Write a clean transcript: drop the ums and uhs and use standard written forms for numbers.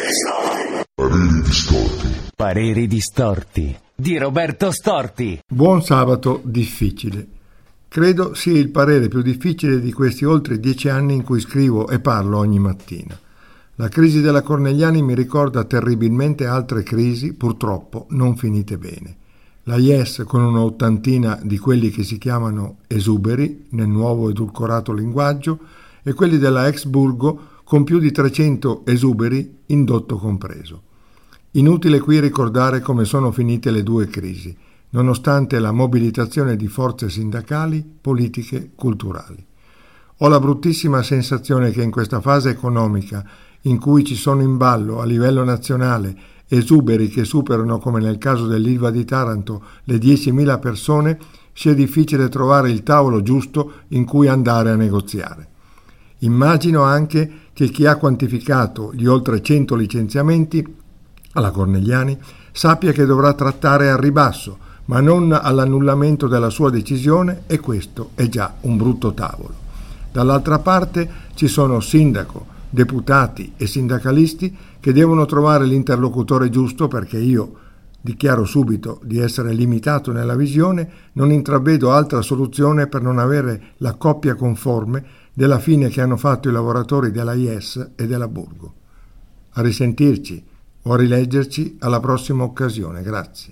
Pareri distorti. Pareri distorti di Roberto Storti. Buon sabato difficile. Credo sia il parere più difficile di questi oltre 10 anni in cui scrivo e parlo ogni mattina. La crisi della Cornigliani mi ricorda terribilmente altre crisi, purtroppo non finite bene. La Yes con una ottantina di quelli che si chiamano esuberi, nel nuovo edulcorato linguaggio, e quelli della ex Burgo con più di 300 esuberi, indotto compreso. Inutile qui ricordare come sono finite le due crisi, nonostante la mobilitazione di forze sindacali, politiche, culturali. Ho la bruttissima sensazione che in questa fase economica, in cui ci sono in ballo a livello nazionale esuberi che superano, come nel caso dell'Ilva di Taranto, le 10.000 persone, sia difficile trovare il tavolo giusto in cui andare a negoziare. Immagino anche che chi ha quantificato gli oltre 100 licenziamenti alla Cornigliani sappia che dovrà trattare al ribasso, ma non all'annullamento della sua decisione, e questo è già un brutto tavolo. Dall'altra parte ci sono sindaco, deputati e sindacalisti che devono trovare l'interlocutore giusto, perché io dichiaro subito di essere limitato nella visione, non intravedo altra soluzione per non avere la coppia conforme della fine che hanno fatto i lavoratori della IES e della Burgo. A risentirci o a rileggerci alla prossima occasione. Grazie.